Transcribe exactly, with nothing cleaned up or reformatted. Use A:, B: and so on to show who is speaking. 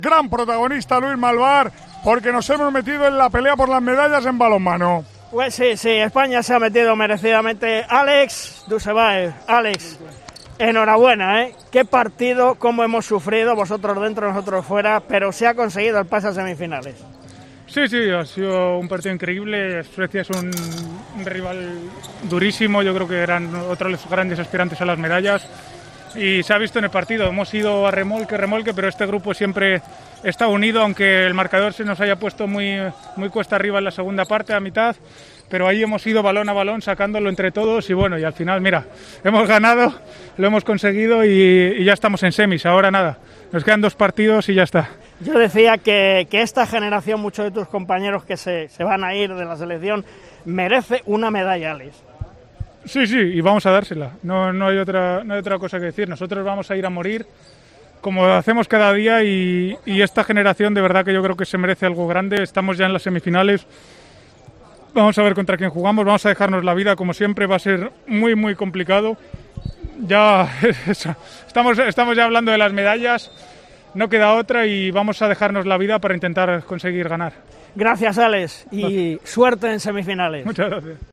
A: Gran protagonista Luis Malvar, porque nos hemos metido en la pelea por las medallas en balonmano.
B: Pues sí, sí, España se ha metido merecidamente. Alex Dusebaev, Alex, enhorabuena, ¿eh? Qué partido, cómo hemos sufrido, vosotros dentro, nosotros fuera, pero se ha conseguido el pase a semifinales.
C: Sí, sí, ha sido un partido increíble. Suecia es un, un rival durísimo, yo creo que eran otros de los grandes aspirantes a las medallas. Y se ha visto en el partido, hemos ido a remolque, remolque, pero este grupo siempre está unido, aunque el marcador se nos haya puesto muy, muy cuesta arriba en la segunda parte, a mitad, pero ahí hemos ido balón a balón, sacándolo entre todos y bueno, y al final, mira, hemos ganado, lo hemos conseguido y, y ya estamos en semis, ahora nada, nos quedan dos partidos y ya está.
B: Yo decía que, que esta generación, muchos de tus compañeros que se, se van a ir de la selección, merece una medalla, Alex.
C: Sí, sí, y vamos a dársela, no, no, hay otra, no hay otra cosa que decir, nosotros vamos a ir a morir como hacemos cada día y, y esta generación de verdad que yo creo que se merece algo grande, estamos ya en las semifinales, vamos a ver contra quién jugamos, vamos a dejarnos la vida como siempre, va a ser muy muy complicado, ya estamos, estamos ya hablando de las medallas, no queda otra y vamos a dejarnos la vida para intentar conseguir ganar.
B: Gracias, Alex, y suerte en semifinales.
C: Muchas gracias.